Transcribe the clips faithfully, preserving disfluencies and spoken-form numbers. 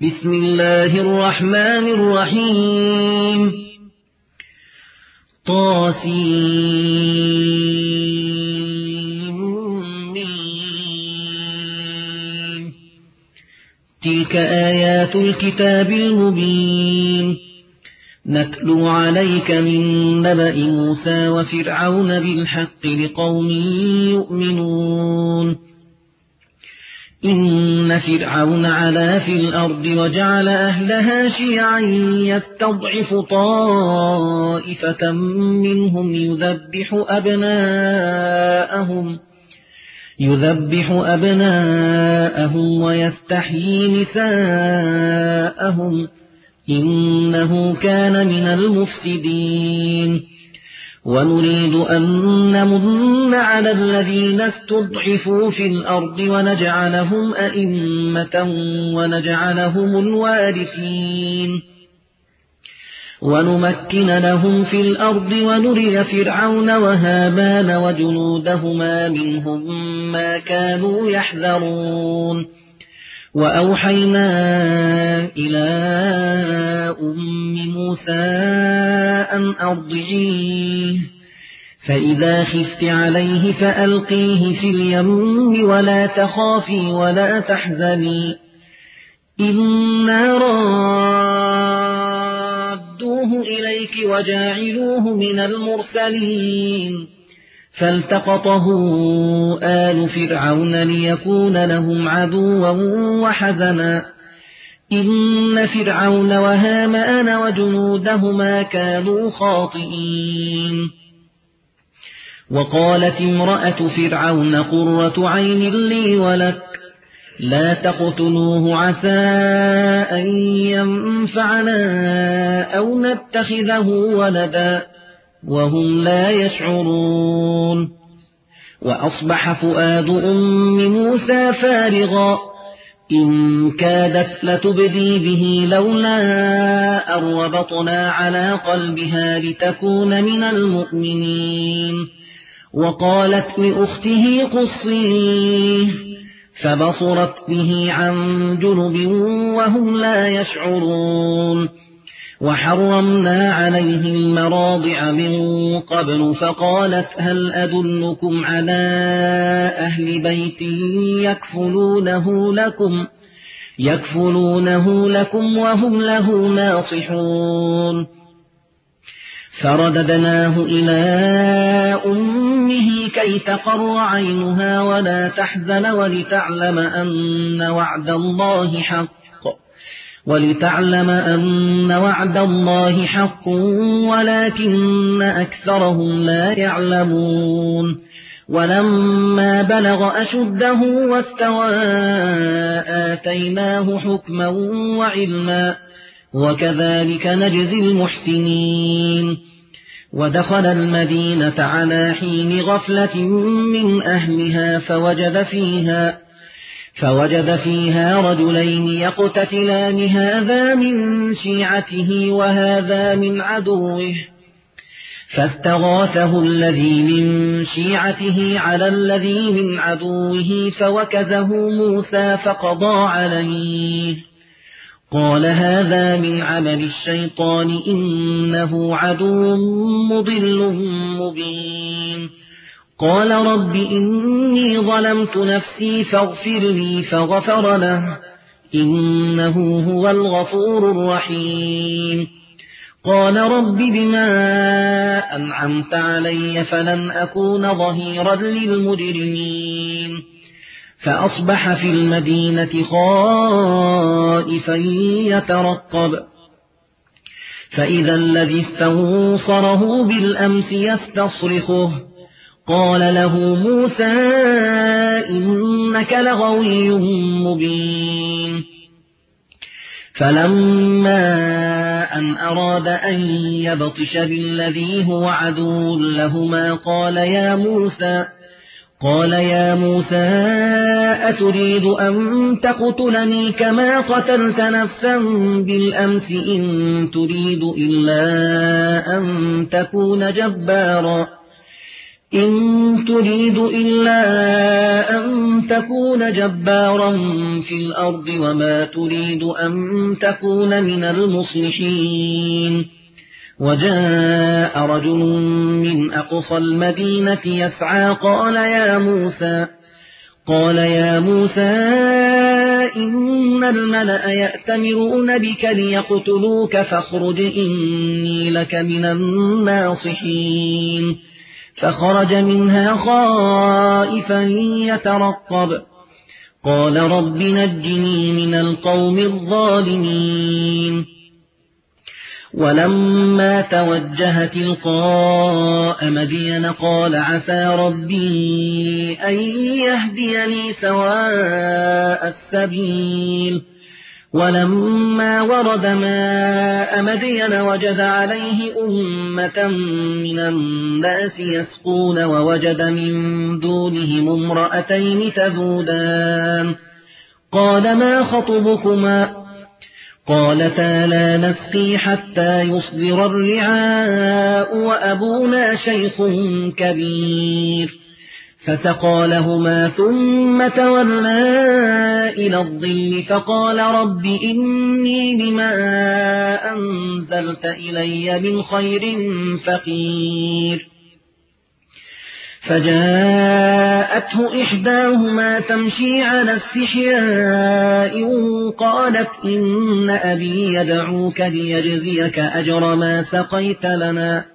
بسم الله الرحمن الرحيم طاسيم تلك آيات الكتاب المبين نتلو عليك من نبأ موسى وفرعون بالحق لقوم يؤمنون إن فرعون علا في الأرض وجعل أهلها شيعا يستضعف طائفة منهم يذبح أبناءهم يذبح أبناءهم ويستحيي نساءهم إنه كان من المفسدين ونريد أن نمن على الذين استضعفوا في الأرض ونجعلهم أئمة ونجعلهم الوارثين ونمكن لهم في الأرض ونري فرعون وهامان وجنودهما منهم ما كانوا يحذرون وأوحينا إلى أم موسى أن أرضعيه فإذا خفت عليه فألقيه في اليم ولا تخافي ولا تحزني إنا رادوه إليك وجاعلوه من المرسلين فالتقطه آل فرعون ليكون لهم عدوا وحزنا إن فرعون وهامان وجنودهما كانوا خاطئين وقالت امرأة فرعون قرة عين لي ولك لا تقتلوه عسى أن ينفعنا أو نتخذه ولدا وهم لا يشعرون وأصبح فؤاد أم موسى فارغا إن كادت لتبدي به لولا أن ربطنا على قلبها لتكون من المؤمنين وقالت لأخته قصيه فبصرت به عن جنب وهم لا يشعرون وحرمنا عليه المراضع من قبل فقالت هل أدلكم على أهل بيت يكفلونه لكم يكفلونه لكم وهم له ناصحون فرددناه إلى أمه كي تقر عينها ولا تحزن ولتعلم أن وعد الله حق ولتعلم أن وعد الله حق ولكن أكثرهم لا يعلمون ولما بلغ أشده واستوى آتيناه حكما وعلما وكذلك نجزي المحسنين ودخل المدينة على حين غفلة من أهلها فوجد فيها فوجد فيها رجلين يقتتلان هذا من شيعته وهذا من عدوه فاستغاثه الذي من شيعته على الذي من عدوه فوكزه موسى فقضى عليه قال هذا من عمل الشيطان إنه عدو مضل مبين قال رب إني ظلمت نفسي فاغفر لي فغفر له إنه هو الغفور الرحيم قال رب بما أنعمت علي فلن أكون ظهيرا للمجرمين فأصبح في المدينة خائفا يترقب فإذا الذي استنصره بالأمس يستصرخه قال له موسى إنك لغوي مبين فلما أن أراد أن يبطش بالذي هو عدو لهما قال يا موسى قال يا موسى أتريد أن تقتلني كما قتلت نفسا بالأمس إن تريد إلا أن تكون جبارا إن تريد إلا أن تكون جبارا في الأرض وما تريد أن تكون من المصلحين. وجاء رجل من أقصى المدينة يسعى قال يا موسى قال يا موسى إن الملأ يأتمرون بك ليقتلوك فاخرج إني لك من الناصحين. فخرج منها خائفا يترقب قال رب نجني من القوم الظالمين. ولما توجه تلقاء مدين قال عسى ربي أن يهديني سواء السبيل. ولما ورد ماء مدين وجد عليه أمة من الناس يسقون ووجد من دونهم امرأتين تذودان قال ما خطبكما قالتا لا نسقي حتى يصدر الرعاء وأبونا شيخ كبير. فسقى لهما ثم تولى إلى الظل فقال رب إني لما أنزلت إلي من خير فقير. فجاءته إحداهما تمشي على استحياء قالت إن أبي يدعوك ليجزيك أجر ما سقيت لنا.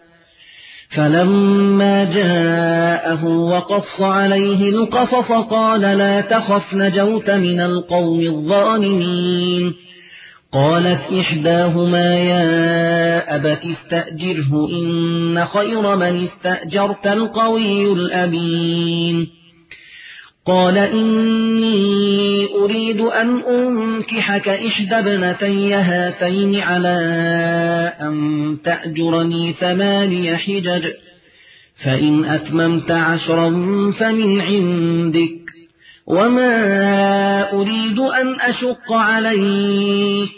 فلما جاءه وقص عليه القصص قال لا تخف نجوت من القوم الظالمين. قالت إحداهما يا أبت استأجره إن خير من استأجرت القوي الأمين. قال إني أريد أن أنكحك إحدى ابنتي هاتين على أن تأجرني ثماني حجج فإن أتممت عشرا فمن عندك وما أريد أن أشق عليك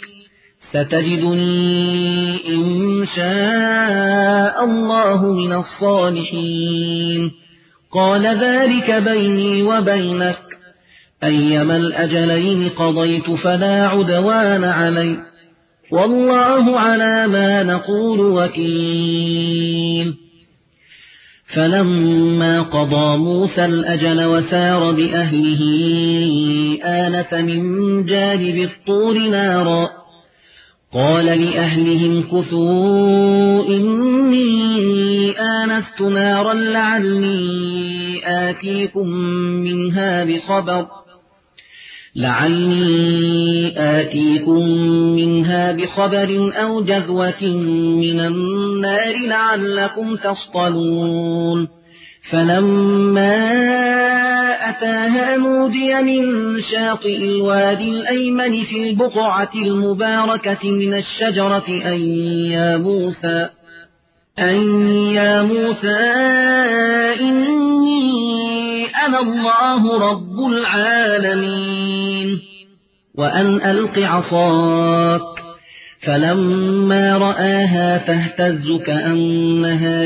ستجدني إن شاء الله من الصالحين. قال ذلك بيني وبينك أيما الأجلين قضيت فلا عدوان علي والله على ما نقول وكيل. فلما قضى موسى الأجل وسار بأهله آنس من جانب الطور نارا قال لأهلهم كثوا إني آنست نارا لعلي آتيكم منها بخبر لعلي آتيكم منها بخبر أو جذوة من النار لعلكم تصطلون. فلما أتاها نودي من شاطئ الوادي الأيمن في البقعة المباركة من الشجرة أن يا موسى أن يا موسى إني أنا الله رب العالمين وأن ألق عصاك. فلما رآها تهتز كأنها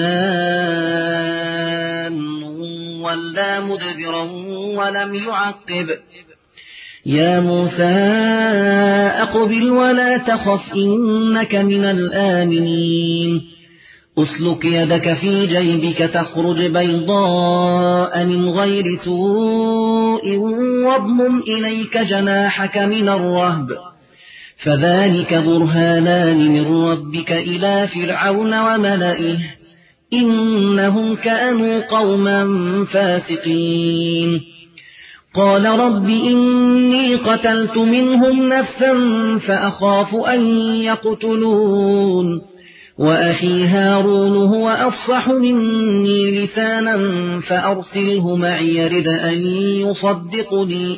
جان ولا مدبرا ولم يعقب يا موسى أقبل ولا تخف إنك من الآمنين. أسلك يدك في جيبك تخرج بيضاء من غير سوء واضمم إليك جناحك من الرهب فذلك برهانان من ربك إلى فرعون وملئه إنهم كانوا قوما فاسقين. قال رب إني قتلت منهم نفسا فأخاف أن يقتلون وأخي هارون هو أفصح مني لسانا فأرسله معي يرد أن يصدقني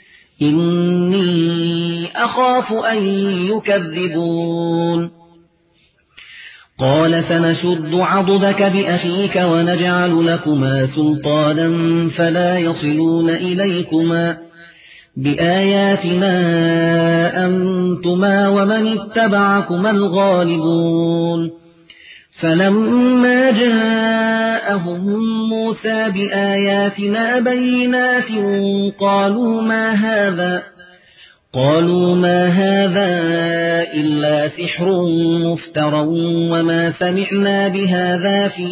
إني أخاف أن يكذبون. قال سنشد عضدك بأخيك ونجعل لكما سلطانا فلا يصلون إليكما بآياتنا أنتما ومن اتبعكما الغالبون. فلما جاءهم موسى بآياتنا بينات قالوا ما هذا قالوا ما هذا إلا سحر مفترى وما سمعنا بهذا في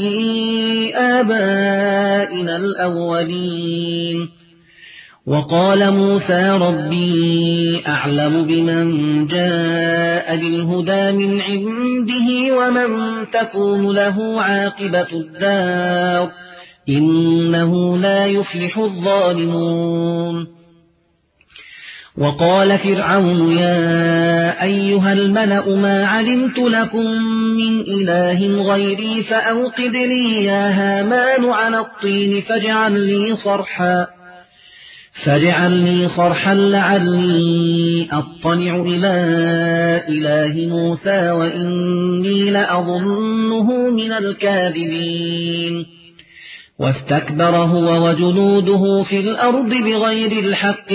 آبائنا الأولين. وقال موسى ربي أعلم بمن جاء بالهدى من عنده ومن تكون له عاقبة الدار إنه لا يفلح الظالمون. وقال فرعون يا أيها الملأ ما علمت لكم من إله غيري فأوقد لي يا هامان على الطين فاجعل لي صرحا فاجعل لي صرحا لعلي أطلع إلى إله موسى وإني لأظنه من الكاذبين. واستكبر هو وجنوده في الأرض بغير الحق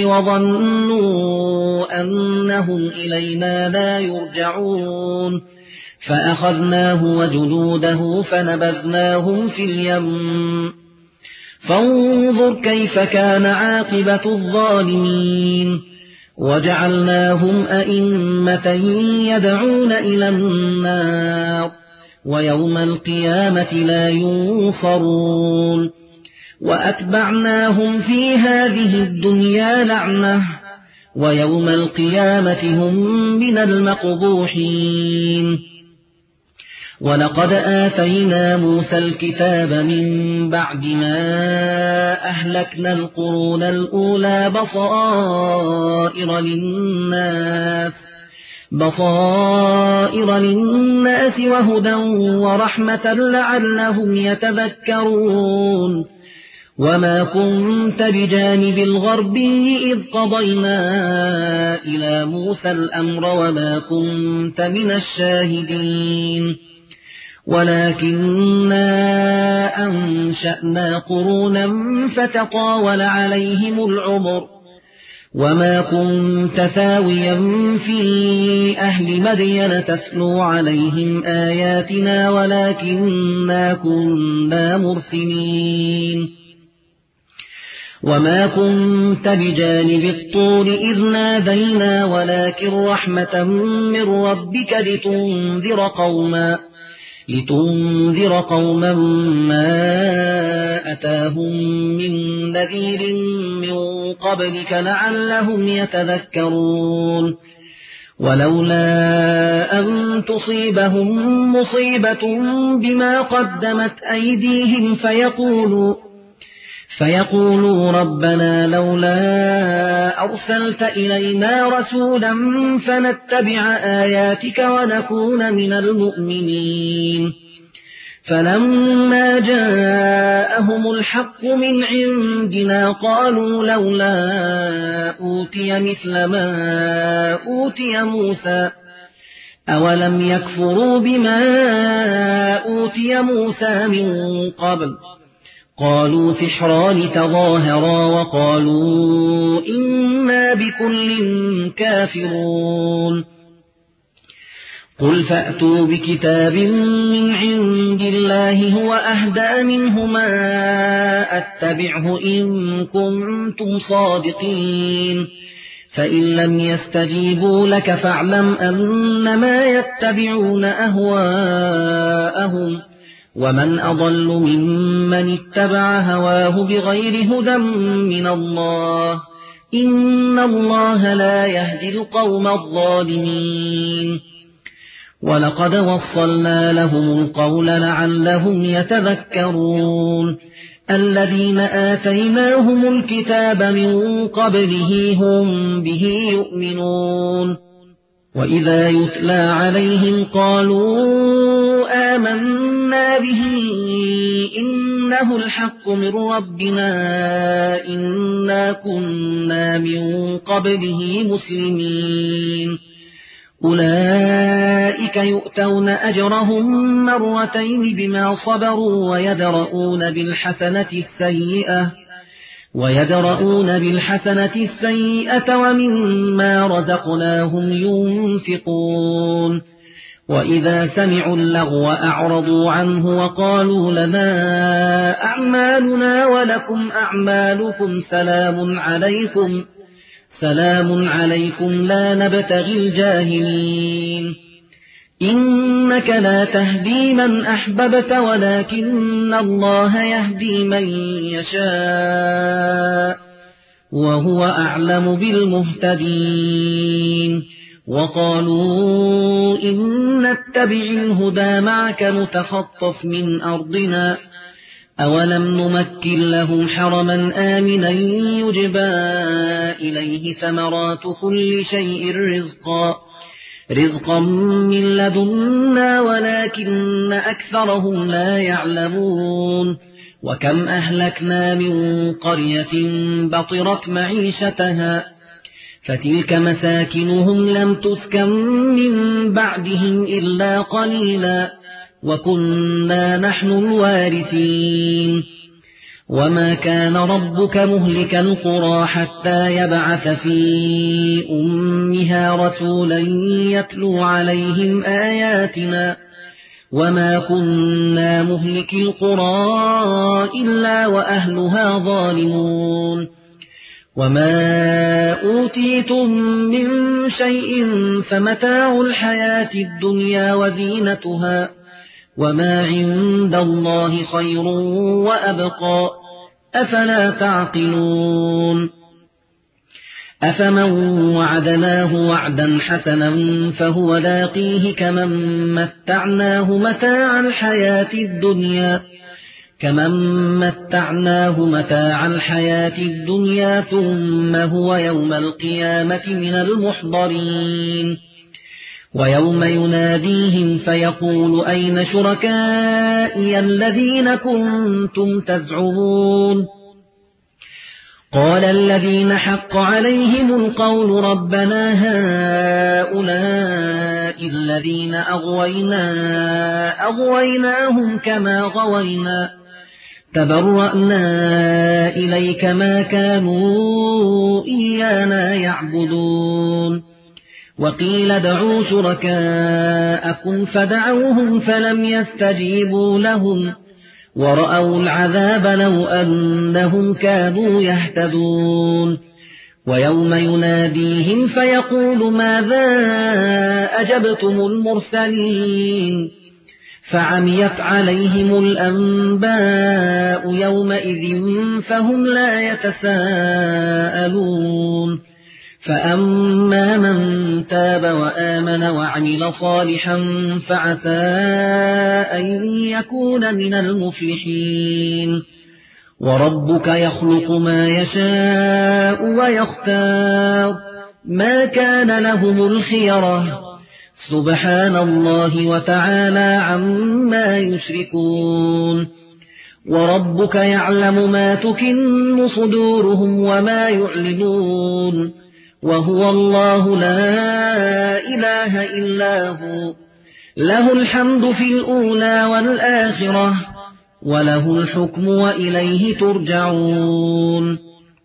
وظنوا أنهم إلينا لا يرجعون فأخذناه وجنوده فنبذناهم في اليم فانظر كيف كان عاقبة الظالمين. وجعلناهم أئمة يدعون إلى النار ويوم القيامة لا ينصرون. وأتبعناهم في هذه الدنيا لعنة ويوم القيامة هم من المقبوحين. ولقد آتينا موسى الكتاب من بعد ما أهلكنا القرون الأولى بصائر للناس بصائر للناس وهدى ورحمة لعلهم يتذكرون. وما كنت بجانب الغربي إذ قضينا إلى موسى الأمر وما كنت من الشاهدين ولكننا أنشأنا قرونا فتطاول عليهم العمر وما كنت ثاويا في أهل مدين تتلو عليهم آياتنا ولكننا كنا مرسلين. وما كنت بجانب الطور إذ نادينا ولكن رحمة من ربك لتنذر قوما لتنذر قوما ما أتاهم من نذير من قبلك لعلهم يتذكرون. ولولا أن تصيبهم مصيبة بما قدمت أيديهم فيقولوا فيقولوا ربنا لولا أرسلت إلينا رسولا فنتبع آياتك ونكون من المؤمنين. فلما جاءهم الحق من عندنا قالوا لولا أوتي مثل ما أوتي موسى أولم يكفروا بما أوتي موسى من قبل قالوا سحران تظاهرا وقالوا إنا بكل كافرون. قل فأتوا بكتاب من عند الله هو أهدى منهما أتبعه إن كنتم صادقين فإن لم يستجيبوا لك فاعلم أنما يتبعون أهواءهم ومن أضل ممن اتبع هواه بغير هدى من الله إن الله لا يهدي القوم الظالمين. ولقد وصلنا لهم القول لعلهم يتذكرون. الذين آتيناهم الكتاب من قبله هم به يؤمنون. وإذا يتلى عليهم قالوا آمنا به إنه الحق من ربنا إنا كنا من قبله مسلمين. أولئك يؤتون أجرهم مرتين بما صبروا ويدرؤون بالحسنة السيئة ويدرؤون بالحسنة السيئة ومما رزقناهم ينفقون. وإذا سمعوا اللغو أعرضوا عنه وقالوا لنا أعمالنا ولكم أعمالكم سلام عليكم سلام عليكم لا نبتغي الجاهلين إنك لا تهدي من أحببت ولكن الله يهدي من يشاء وهو أعلم بالمهتدين وقالوا إن نتبع الهدى معك نتخطف من أرضنا أولم نمكن لهم حرما آمنا يجبى إليه ثمرات كل شيء رزقا رزقا من لدنا ولكن أكثرهم لا يعلمون وكم أهلكنا من قرية بطرت معيشتها فتلك مساكنهم لم تسكن من بعدهم إلا قليلا وكنا نحن الوارثين وما كان ربك مهلك القرى حتى يبعث في أمها رسولا يتلو عليهم آياتنا وما كنا مهلك القرى إلا وأهلها ظالمون وما أوتيتم من شيء فمتاع الحياة الدنيا وزينتها وما عند الله خير وأبقى أفلا تعقلون أفمن وعدناه وعدا حسنا فهو لاقيه كمن متعناه متاع الحياة الدنيا كمن متعناه متاع الحياة الدنيا ثم هو يوم القيامة من المحضرين ويوم يناديهم فيقول أين شركائي الذين كنتم تزعمون قال الذين حق عليهم القول ربنا هؤلاء الذين أغوينا أغويناهم كما غوينا تبرأنا إليك ما كانوا إيانا يعبدون وقيل ادعوا شركاءكم فدعوهم فلم يستجيبوا لهم ورأوا العذاب لو أنهم كانوا يهتدون ويوم يناديهم فيقول ماذا أجبتم المرسلين فعميت عليهم الأنباء يومئذ فهم لا يتساءلون فأما من تاب وآمن وعمل صالحا فعسى أن يكون من المفلحين وربك يخلق ما يشاء ويختار ما كان لهم الخيرة سبحان الله وتعالى عما يشركون وربك يعلم ما تكن صدورهم وما يعلنون وهو الله لا إله إلا هو له الحمد في الأولى والآخرة وله الحكم وإليه ترجعون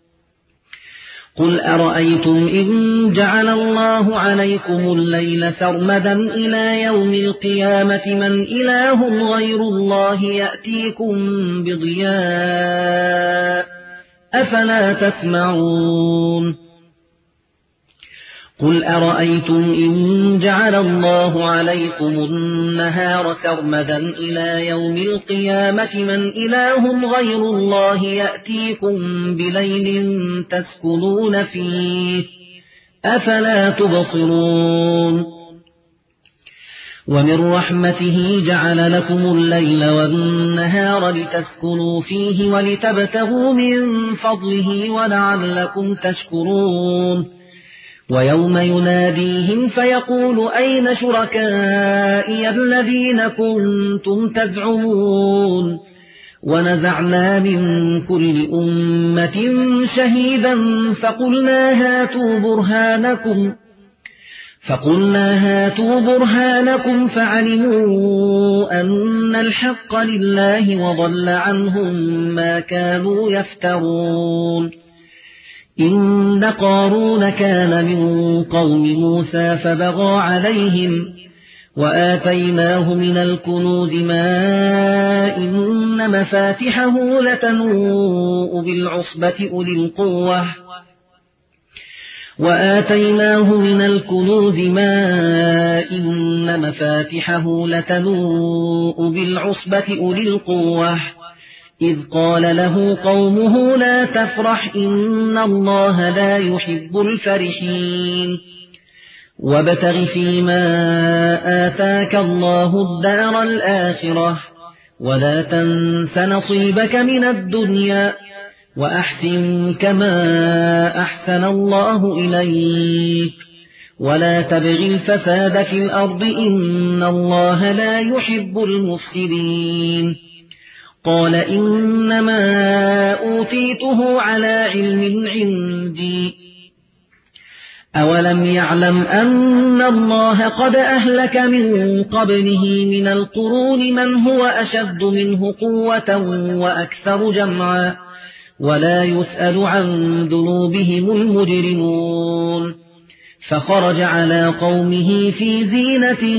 قل أرأيتم إن جعل الله عليكم الليل سرمدا إلى يوم القيامة من إله غير الله يأتيكم بضياء أفلا تسمعون قل أرأيتم إن جعل الله عليكم النهار سرمدا إلى يوم القيامة من إله غير الله يأتيكم بليل تسكنون فيه أفلا تبصرون ومن رحمته جعل لكم الليل والنهار لتسكنوا فيه ولتبتغوا من فضله ولعلكم تشكرون ويوم يناديهم فيقول أين شركائي الذين كنتم تزعمون ونزعنا من كل أمة شهيدا فقلنا هاتوا برهانكم فقلنا هاتوا برهانكم فعلموا أن الحق لله وضل عنهم ما كانوا يفترون إن قارون كان من قوم موسى فبغى عليهم وآتيناه من الكنوز ما إن مفاتحه لتنوء بالعصبة أولي القوة وآتيناه من الكنوز ما إن مفاتحه لتنوء بالعصبة أولي القوة إذ قال له قومه لا تفرح إن الله لا يحب الفرحين وابتغ فيما آتاك الله الدار الآخرة ولا تنس نصيبك من الدنيا وأحسن كما أحسن الله إليك ولا تبغ الفساد في الأرض إن الله لا يحب المفسدين قال إنما أوتيته على علم عندي أولم يعلم أن الله قد أهلك من قبله من القرون من هو أشد منه قوة وأكثر جمعا ولا يسأل عن ذنوبهم المجرمون فخرج على قومه في زينته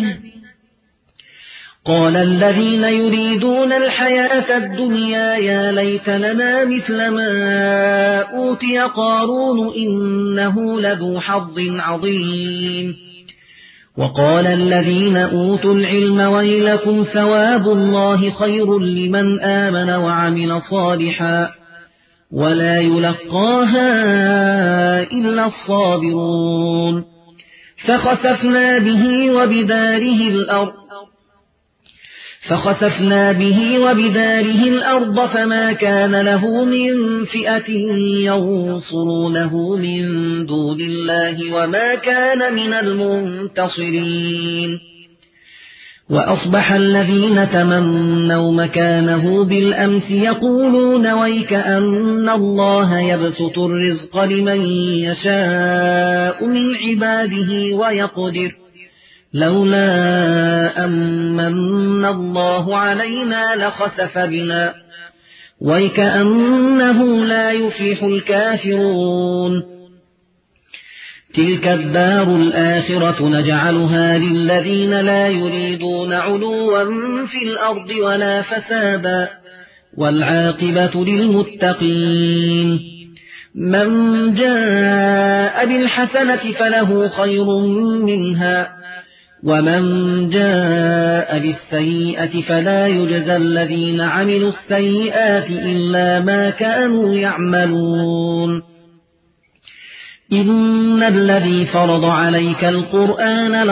قال الذين يريدون الحياة الدنيا يا ليت لنا مثل ما أوتي قارون إنه لذو حظ عظيم وقال الذين أوتوا العلم ويلكم ثواب الله خير لمن آمن وعمل صالحا ولا يلقاها إلا الصابرون فخسفنا به وبداره الأرض فخسفنا به وبداره الأرض فما كان له من فئة ينصرونه من دون الله وما كان من المنتصرين وأصبح الذين تمنوا مكانه بالأمس يقولون ويك أن الله يبسط الرزق لمن يشاء من عباده ويقدر لولا أمن الله علينا لخسف بنا ويكأنه لا يفلح الكافرون تلك الدار الآخرة نجعلها للذين لا يريدون علوا في الأرض ولا فسادا والعاقبة للمتقين من جاء بالحسنة فله خير منها ومن جاء بالسيئة فلا يجزى الذين عملوا السيئات إلا ما كانوا يعملون إن الذي فرض عليك القرآن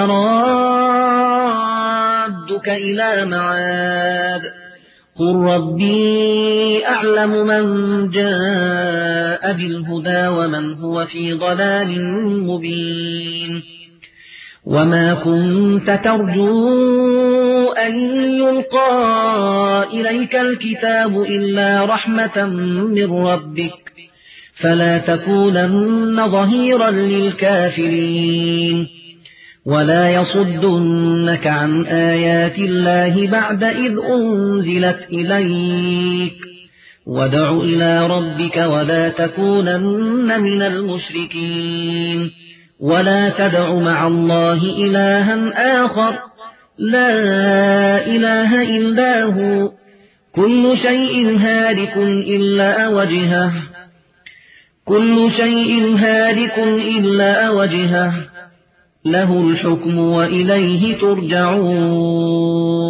لرادك إلى معاد قل ربي أعلم من جاء بالهدى ومن هو في ضلال مبين وما كنت ترجو أن يلقى إليك الكتاب إلا رحمة من ربك فلا تكونن ظهيرا للكافرين ولا يصدنك عن آيات الله بعد إذ أنزلت إليك وادع إلى ربك ولا تكونن من المشركين ولا تدع مع الله إلها آخر لا إله إلا هو كل شيء هالك إلا وجهه كل شيء هالك إلا وجهه له الحكم وإليه ترجعون